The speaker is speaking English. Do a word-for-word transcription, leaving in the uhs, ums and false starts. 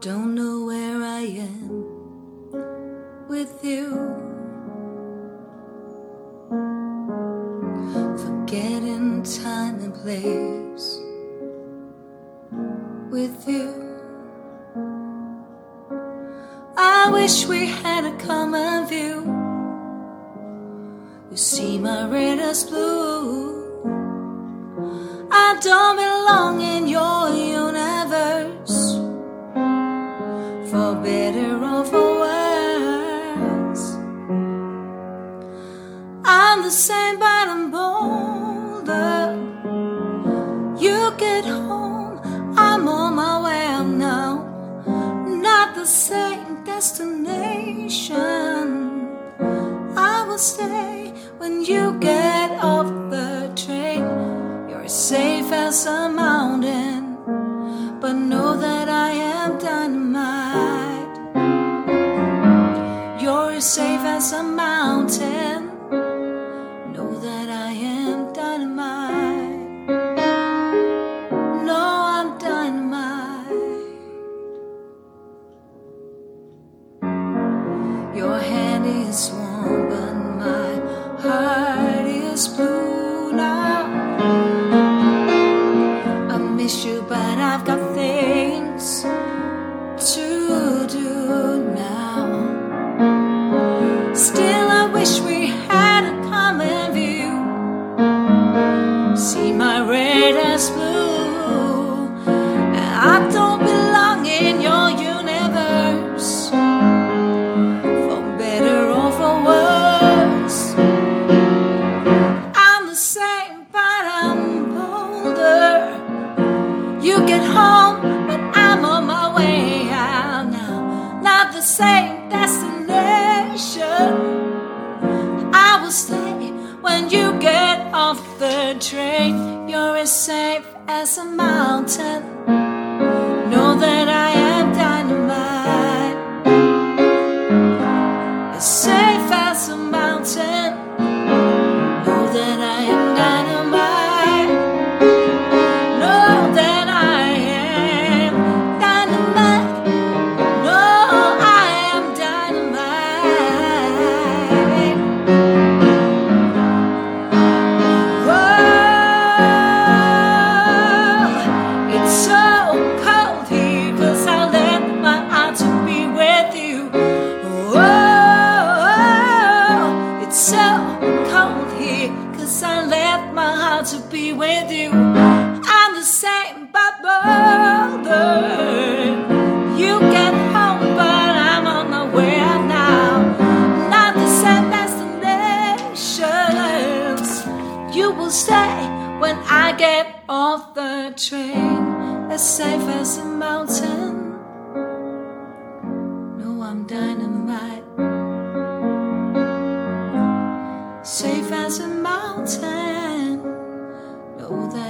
don't know where I am with you. Forgetting time and place with you. I wish we had a common view. You see my red is blue. I don't belong in your universe, for better or for worse. I'm the same but I'm bolder. You get home, I'm on my way up now. Not the same destination. I will stay when you get off the train. You're as safe as a mountain, but know that I am dynamite. You're as safe as a mountain. Know that I am dynamite. No, I'm dynamite. Your hand is warm, but my heart is blue now. I miss you, but I've got things to do now. Still, I wish we had a common view. See my red as blue. I don't belong in your universe, for better or for worse. I'm the same, but I'm bolder. You get home, but I'm on my way out now. Not the same destination. I will stay when you get off the train. You're as safe as a mountain. Know that I am dynamite. As safe as a mountain. Know that I am dynamite. Know that I am dynamite. Know I am dynamite. Whoa, it's so cold here 'cause I let my heart to be with you. Whoa, it's so cold here 'cause I let my heart to be with you. I'm the same but bolder. You get home, but I'm on my way out now. Not the same destinations. You will stay when I get off the train. As safe as a mountain. No, I'm dynamite. Safe as a mountain. Know that